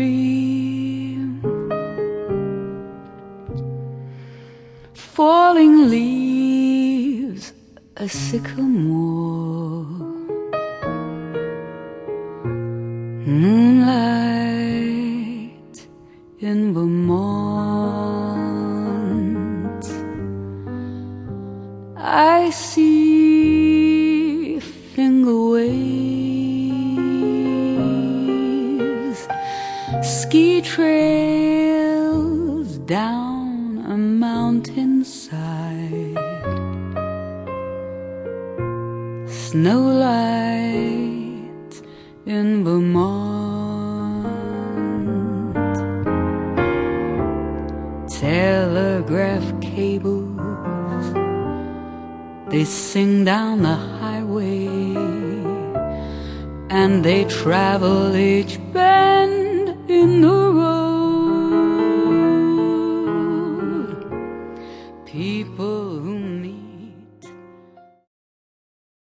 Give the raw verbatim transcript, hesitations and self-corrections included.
dream. Falling leaves, a sycamore, moonlight in Vermont. I see finger waves, ski trails down a mountainside, snowlight in Vermont. Telegraph cables, they sing down the highway, and they travel each bend in the road.